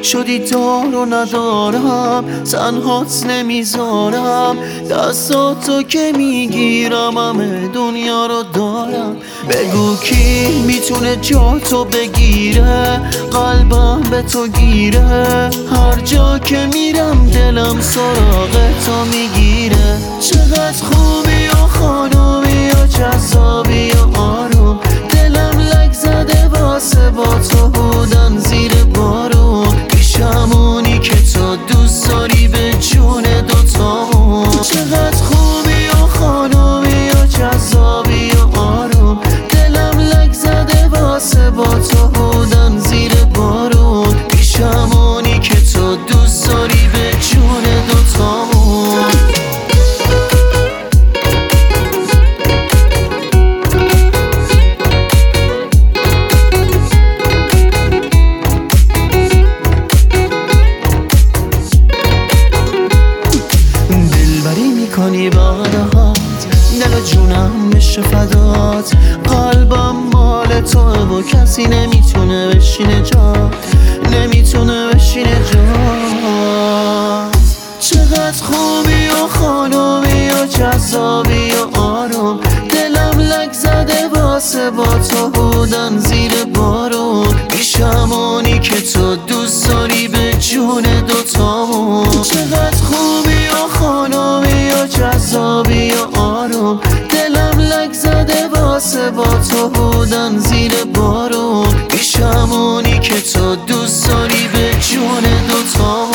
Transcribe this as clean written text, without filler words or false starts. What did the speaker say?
شدی دار و ندارم، تنهات نمیذارم، دستاتو که میگیرم همه دنیا رو دارم. بگو کی میتونه جاتو بگیره، قلبم به تو گیره، هر جا که میرم دلم سراغ تو میگیره. چقدر خوبی و خانومی و جذابی و آروم، دلم لگ زده واسه با تو بودن زیر بارون، پیشمونی که تو دوست داری به جون دوتامون. چقدر خوبی و خانومی و جذابی و آروم، دلم لگ زده واسه با تو بودن زیر بارون، پیشمونی که تو دوست داری به جون دوتامون. کنی بعدهات دل و جونم میشه فدات، قلبم مال توه و کسی نمیتونه بشینه جات، نمیتونه بشینه جات. چقدر خوبی و خانومی و جذابی و آروم، دلم لگ زده واسه با تو بودن زیر بارون، پیشمونی که تو دوست داری به جون دوتامون. چقدر خوبی و خانومی و جذابی و آروم، دلم لگ زده واسه با تو بودن زیر بارون، پیشمونی که تو دوست داری به جون دوتامون.